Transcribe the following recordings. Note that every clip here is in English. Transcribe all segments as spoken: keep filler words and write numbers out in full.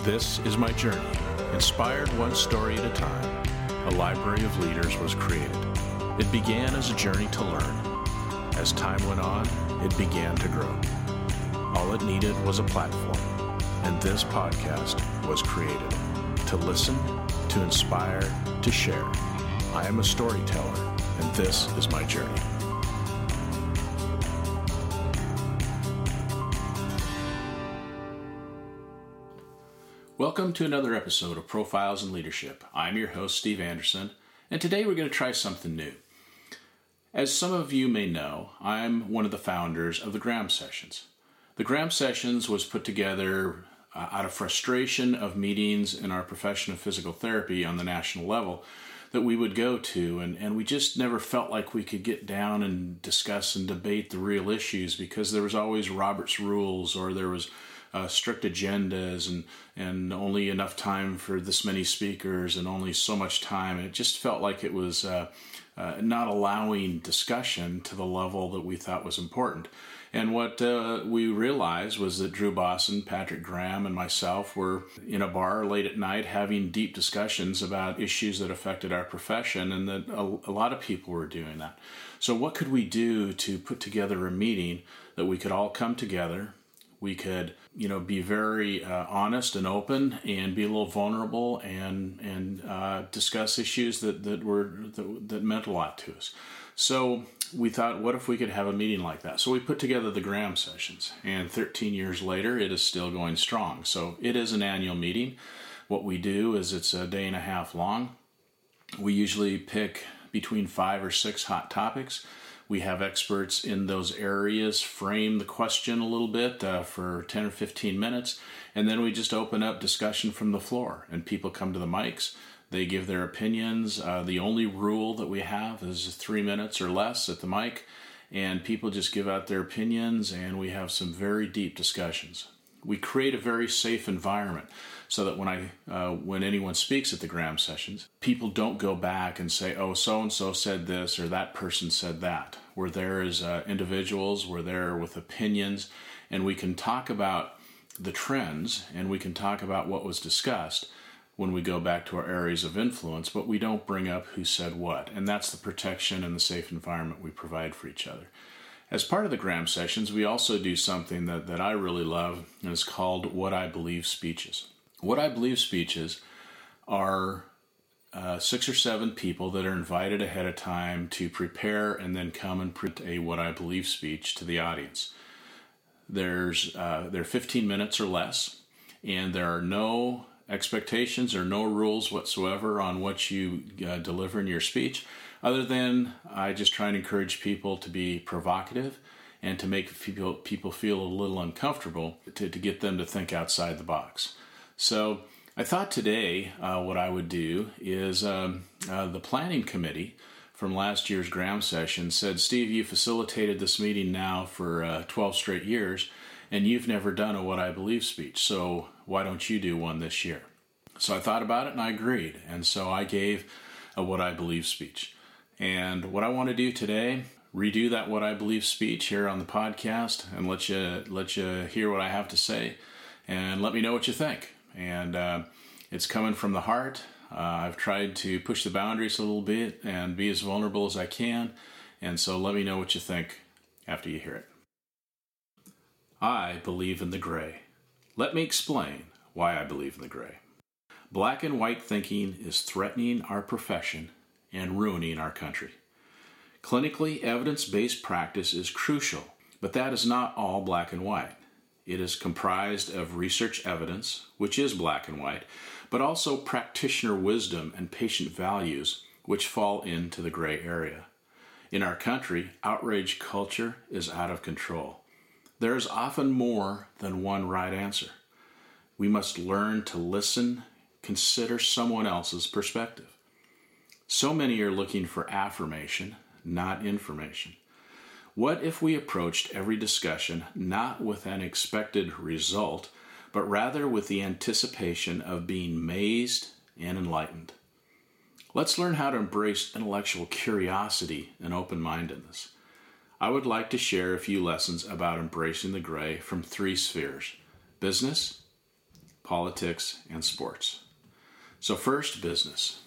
This is my journey. Inspired one story at a time, a library of leaders was created. It began as a journey to learn. As time went on, it began to grow. All it needed was a platform, and this podcast was created to listen, to inspire, to share. I am a storyteller, and this is my journey. Welcome to another episode of Profiles in Leadership. I'm your host, Steve Anderson, and today we're going to try something new. As some of you may know, I'm one of the founders of the Graham Sessions. The Graham Sessions was put together uh, out of frustration of meetings in our profession of physical therapy on the national level that we would go to, and, and we just never felt like we could get down and discuss and debate the real issues because there was always Robert's Rules, or there was Uh, strict agendas and, and only enough time for this many speakers and only so much time. It just felt like it was uh, uh, not allowing discussion to the level that we thought was important. And what uh, we realized was that Drew Bosson, Patrick Graham, and myself were in a bar late at night having deep discussions about issues that affected our profession, and that a, a lot of people were doing that. So what could we do to put together a meeting that we could all come together? We could, you know, be very uh, honest and open, and be a little vulnerable, and and uh, discuss issues that that were that, that meant a lot to us. So we thought, what if we could have a meeting like that? So we put together the Graham Sessions, and thirteen years later, it is still going strong. So it is an annual meeting. What we do is it's a day and a half long. We usually pick between five or six hot topics. We have experts in those areas frame the question a little bit uh, for ten or fifteen minutes, and then we just open up discussion from the floor, and people come to the mics. They give their opinions. Uh, the only rule that we have is three minutes or less at the mic, and people just give out their opinions, and we have some very deep discussions. We create a very safe environment so that when I, uh, when anyone speaks at the Graham Sessions, people don't go back and say, oh, so-and-so said this or that person said that. We're there as uh, individuals, we're there with opinions, and we can talk about the trends, and we can talk about what was discussed when we go back to our areas of influence, but we don't bring up who said what. And that's the protection and the safe environment we provide for each other. As part of the Graham Sessions, we also do something that, that I really love, and it's called What I Believe speeches. What I Believe speeches are uh, six or seven people that are invited ahead of time to prepare and then come and present a What I Believe speech to the audience. There's uh, they're fifteen minutes or less, and there are no expectations or no rules whatsoever on what you uh, deliver in your speech, other than I just try and encourage people to be provocative and to make people, people feel a little uncomfortable, to, to get them to think outside the box. So I thought today uh, what I would do is um, uh, the planning committee from last year's Graham Session said, Steve, you facilitated this meeting now for uh, twelve straight years, and you've never done a What I Believe speech, so why don't you do one this year? So I thought about it and I agreed, and so I gave a What I Believe speech. And what I want to do today, redo that What I Believe speech here on the podcast and let you let you hear what I have to say, and let me know what you think. And uh, it's coming from the heart. Uh, I've tried to push the boundaries a little bit and be as vulnerable as I can, and so let me know what you think after you hear it. I believe in the gray. Let me explain why I believe in the gray. Black and white thinking is threatening our profession and ruining our country. Clinically evidence-based practice is crucial, but that is not all black and white. It is comprised of research evidence, which is black and white, but also practitioner wisdom and patient values, which fall into the gray area. In our country, outrage culture is out of control. There is often more than one right answer. We must learn to listen, consider someone else's perspective. So many are looking for affirmation, not information. What if we approached every discussion not with an expected result, but rather with the anticipation of being mazed and enlightened? Let's learn how to embrace intellectual curiosity and open-mindedness. I would like to share a few lessons about embracing the gray from three spheres: business, politics, and sports. So first, business.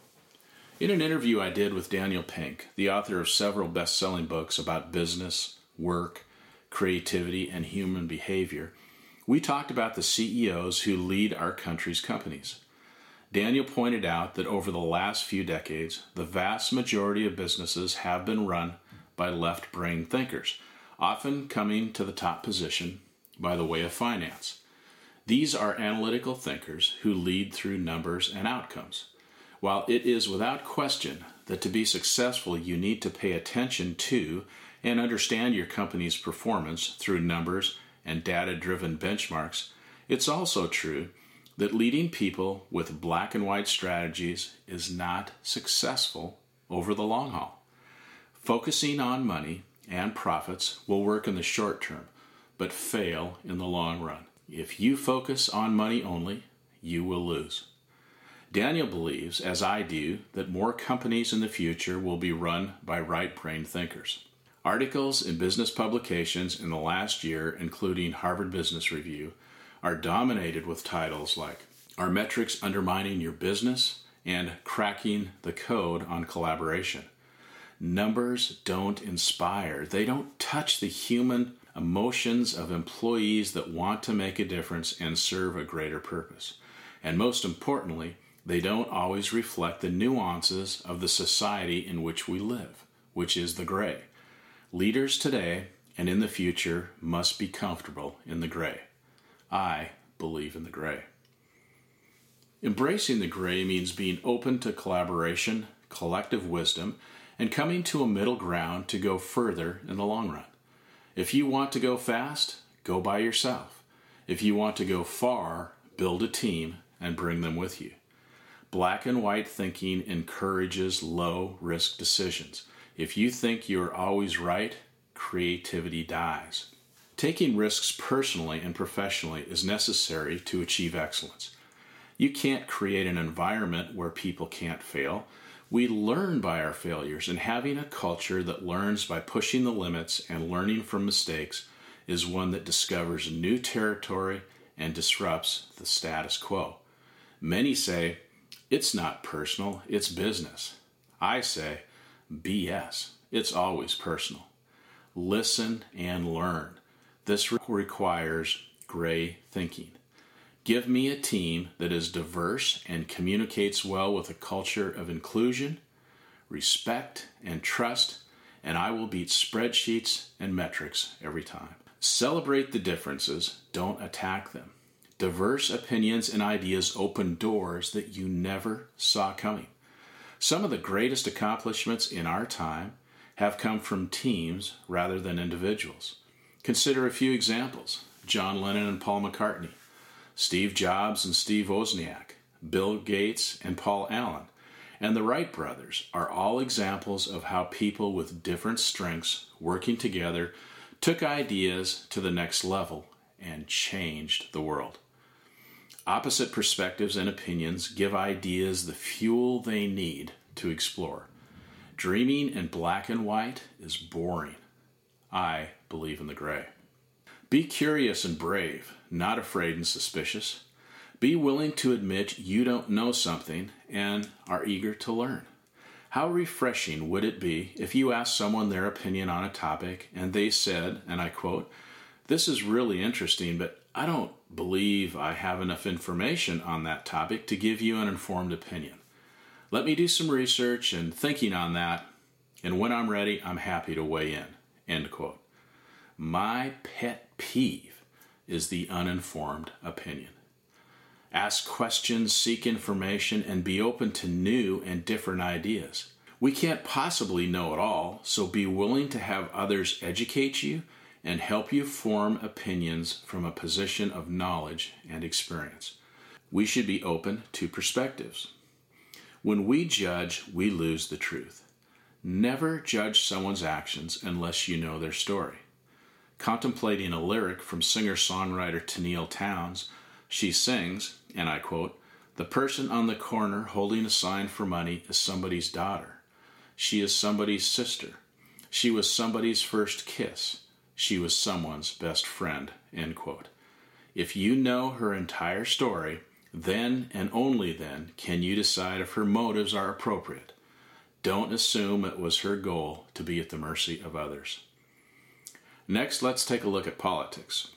In an interview I did with Daniel Pink, the author of several best-selling books about business, work, creativity, and human behavior, we talked about the C E Os who lead our country's companies. Daniel pointed out that over the last few decades, the vast majority of businesses have been run by left-brain thinkers, often coming to the top position by the way of finance. These are analytical thinkers who lead through numbers and outcomes. While it is without question that to be successful you need to pay attention to and understand your company's performance through numbers and data-driven benchmarks, it's also true that leading people with black and white strategies is not successful over the long haul. Focusing on money and profits will work in the short term, but fail in the long run. If you focus on money only, you will lose. Daniel believes, as I do, that more companies in the future will be run by right-brain thinkers. Articles in business publications in the last year, including Harvard Business Review, are dominated with titles like "Are Metrics Undermining Your Business?" and "Cracking the Code on Collaboration." Numbers don't inspire. They don't touch the human emotions of employees that want to make a difference and serve a greater purpose. And most importantly, they don't always reflect the nuances of the society in which we live, which is the gray. Leaders today and in the future must be comfortable in the gray. I believe in the gray. Embracing the gray means being open to collaboration, collective wisdom, and coming to a middle ground to go further in the long run. If you want to go fast, go by yourself. If you want to go far, build a team and bring them with you. Black and white thinking encourages low-risk decisions. If you think you're always right, creativity dies. Taking risks personally and professionally is necessary to achieve excellence. You can't create an environment where people can't fail. We learn by our failures, and having a culture that learns by pushing the limits and learning from mistakes is one that discovers new territory and disrupts the status quo. Many say, it's not personal, it's business. I say, B S. It's always personal. Listen and learn. This requires gray thinking. Give me a team that is diverse and communicates well with a culture of inclusion, respect, and trust, and I will beat spreadsheets and metrics every time. Celebrate the differences, don't attack them. Diverse opinions and ideas open doors that you never saw coming. Some of the greatest accomplishments in our time have come from teams rather than individuals. Consider a few examples: John Lennon and Paul McCartney, Steve Jobs and Steve Wozniak, Bill Gates and Paul Allen, and the Wright brothers are all examples of how people with different strengths working together took ideas to the next level and changed the world. Opposite perspectives and opinions give ideas the fuel they need to explore. Dreaming in black and white is boring. I believe in the gray. Be curious and brave, not afraid and suspicious. Be willing to admit you don't know something and are eager to learn. How refreshing would it be if you asked someone their opinion on a topic and they said, and I quote, "This is really interesting, but I don't believe I have enough information on that topic to give you an informed opinion. Let me do some research and thinking on that, and when I'm ready, I'm happy to weigh in." End quote. My pet peeve is the uninformed opinion. Ask questions, seek information, and be open to new and different ideas. We can't possibly know it all, so be willing to have others educate you and help you form opinions from a position of knowledge and experience. We should be open to perspectives. When we judge, we lose the truth. Never judge someone's actions unless you know their story. Contemplating a lyric from singer-songwriter Tenille Townes, she sings, and I quote, "The person on the corner holding a sign for money is somebody's daughter. She is somebody's sister. She was somebody's first kiss. She was someone's best friend." End quote. If you know her entire story, then and only then can you decide if her motives are appropriate. Don't assume it was her goal to be at the mercy of others. Next, let's take a look at politics.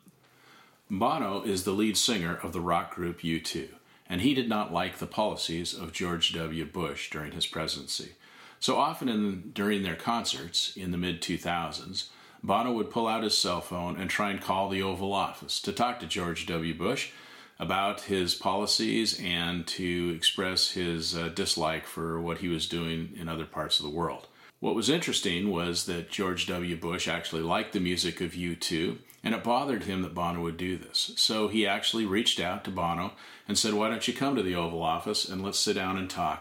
Bono is the lead singer of the rock group U two, and he did not like the policies of George W. Bush during his presidency. So often in, during their concerts in the mid two thousands, Bono would pull out his cell phone and try and call the Oval Office to talk to George W. Bush about his policies and to express his uh, dislike for what he was doing in other parts of the world. What was interesting was that George W. Bush actually liked the music of U two, and it bothered him that Bono would do this. So he actually reached out to Bono and said, why don't you come to the Oval Office and let's sit down and talk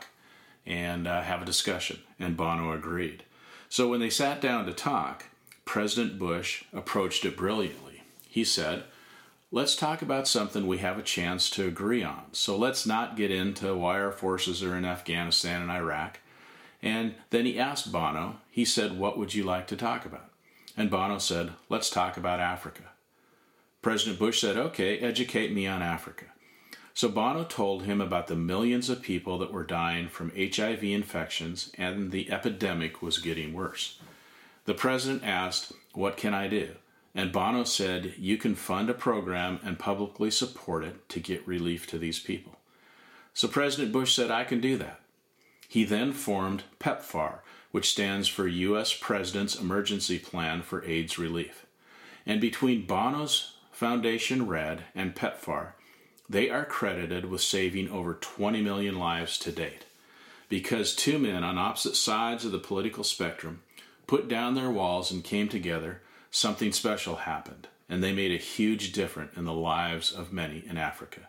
and uh, have a discussion. And Bono agreed. So when they sat down to talk, President Bush approached it brilliantly. He said, let's talk about something we have a chance to agree on. So let's not get into why our forces are in Afghanistan and Iraq. And then he asked Bono, he said, what would you like to talk about? And Bono said, let's talk about Africa. President Bush said, okay, educate me on Africa. So Bono told him about the millions of people that were dying from H I V infections, and the epidemic was getting worse. The president asked, what can I do? And Bono said, you can fund a program and publicly support it to get relief to these people. So President Bush said, I can do that. He then formed PEPFAR, which stands for U S President's Emergency Plan for AIDS Relief. And between Bono's Foundation Red and PEPFAR, they are credited with saving over twenty million lives to date. Because two men on opposite sides of the political spectrum put down their walls and came together, something special happened, and they made a huge difference in the lives of many in Africa.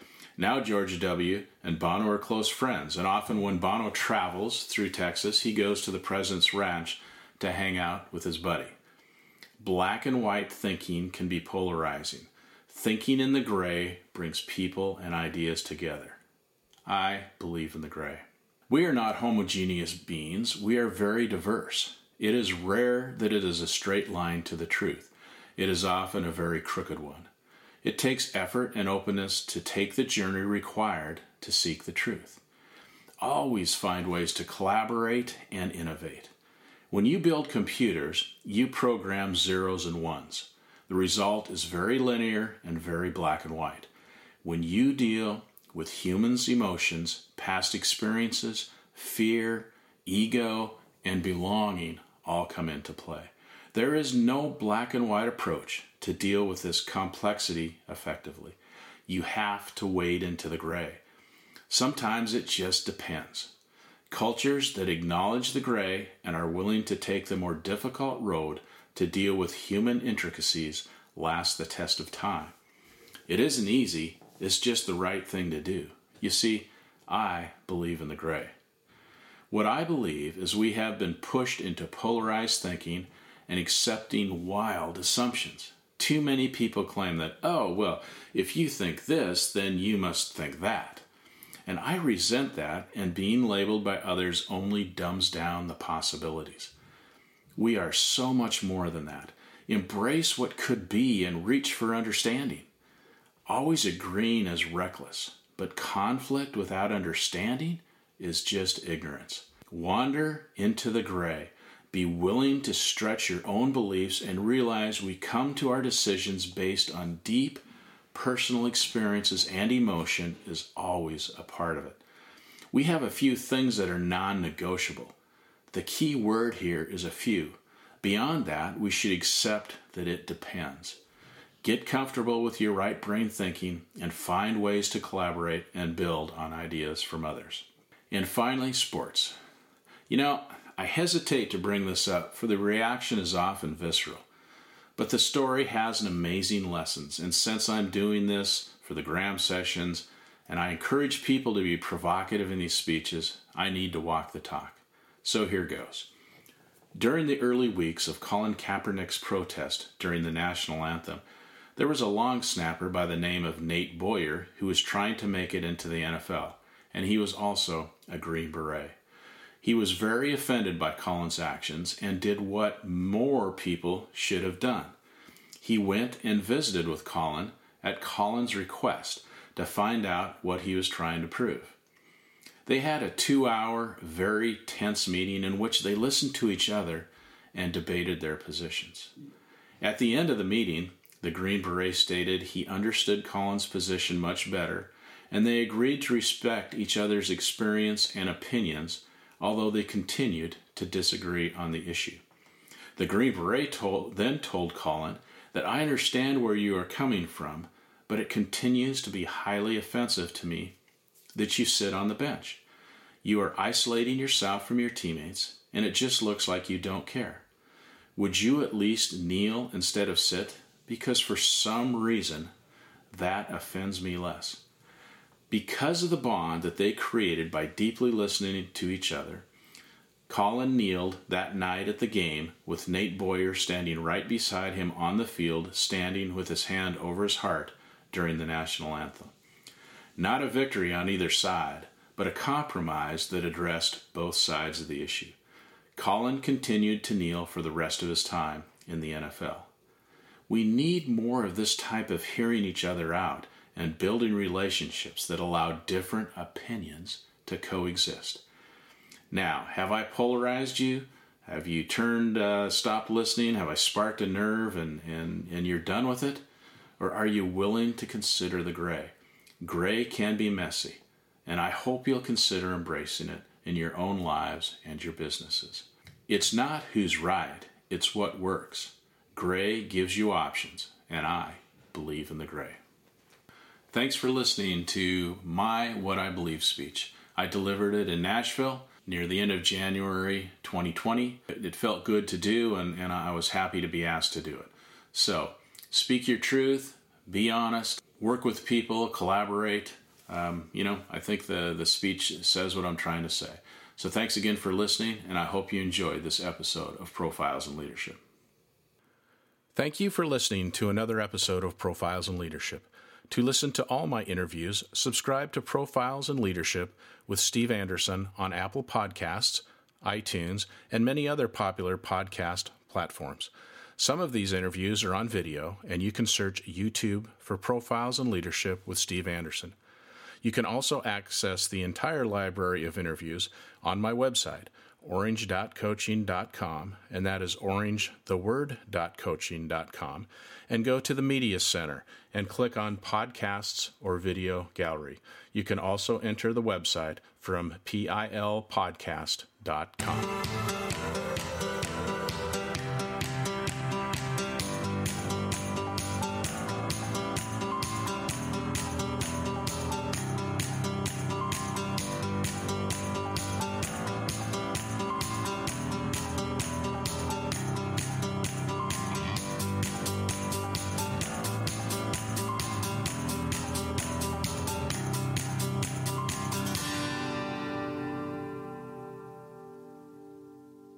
Now George W. and Bono are close friends, and often when Bono travels through Texas, he goes to the president's ranch to hang out with his buddy. Black and white thinking can be polarizing. Thinking in the gray brings people and ideas together. I believe in the gray. We are not homogeneous beings. We are very diverse. It is rare that it is a straight line to the truth. It is often a very crooked one. It takes effort and openness to take the journey required to seek the truth. Always find ways to collaborate and innovate. When you build computers, you program zeros and ones. The result is very linear and very black and white. When you deal with humans' emotions, past experiences, fear, ego, and belonging all come into play. There is no black and white approach to deal with this complexity effectively. You have to wade into the gray. Sometimes it just depends. Cultures that acknowledge the gray and are willing to take the more difficult road to deal with human intricacies last the test of time. It isn't easy, it's just the right thing to do. You see, I believe in the gray. What I believe is we have been pushed into polarized thinking and accepting wild assumptions. Too many people claim that, oh, well, if you think this, then you must think that. And I resent that, and being labeled by others only dumbs down the possibilities. We are so much more than that. Embrace what could be and reach for understanding. Always agreeing is reckless, but conflict without understanding is just ignorance. Wander into the gray. Be willing to stretch your own beliefs and realize we come to our decisions based on deep personal experiences, and emotion is always a part of it. We have a few things that are non-negotiable. The key word here is a few. Beyond that, we should accept that it depends. Get comfortable with your right brain thinking and find ways to collaborate and build on ideas from others. And finally, sports. You know, I hesitate to bring this up, for the reaction is often visceral. But the story has an amazing lessons, and since I'm doing this for the Graham Sessions, and I encourage people to be provocative in these speeches, I need to walk the talk. So here goes. During the early weeks of Colin Kaepernick's protest during the national anthem, there was a long snapper by the name of Nate Boyer who was trying to make it into the N F L, and he was also a Green Beret. He was very offended by Colin's actions and did what more people should have done. He went and visited with Colin at Colin's request to find out what he was trying to prove. They had a two-hour, very tense meeting in which they listened to each other and debated their positions. At the end of the meeting, the Green Beret stated he understood Colin's position much better, and they agreed to respect each other's experience and opinions, although they continued to disagree on the issue. The Green Beret told, then told Colin that I understand where you are coming from, but it continues to be highly offensive to me that you sit on the bench. You are isolating yourself from your teammates, and it just looks like you don't care. Would you at least kneel instead of sit? Because for some reason, that offends me less. Because of the bond that they created by deeply listening to each other, Colin kneeled that night at the game with Nate Boyer standing right beside him on the field, standing with his hand over his heart during the national anthem. Not a victory on either side, but a compromise that addressed both sides of the issue. Colin continued to kneel for the rest of his time in the N F L. We need more of this type of hearing each other out and building relationships that allow different opinions to coexist. Now, have I polarized you? Have you turned, uh, stopped listening? Have I sparked a nerve and, and, and you're done with it? Or are you willing to consider the gray? Gray can be messy, and I hope you'll consider embracing it in your own lives and your businesses. It's not who's right, it's what works. Gray gives you options, and I believe in the gray. Thanks for listening to my What I Believe speech. I delivered it in Nashville near the end of January twenty twenty. It felt good to do, and, and I was happy to be asked to do it. So, speak your truth, be honest, work with people, collaborate. Um, you know, I think the, the speech says what I'm trying to say. So thanks again for listening, and I hope you enjoyed this episode of Profiles in Leadership. Thank you for listening to another episode of Profiles in Leadership. To listen to all my interviews, subscribe to Profiles in Leadership with Steve Anderson on Apple Podcasts, iTunes, and many other popular podcast platforms. Some of these interviews are on video, and you can search YouTube for Profiles in Leadership with Steve Anderson. You can also access the entire library of interviews on my website, orange dot coaching dot com, and that is orange, the word, dot coaching dot com, and go to the Media Center and click on Podcasts or Video Gallery. You can also enter the website from pil podcast dot com.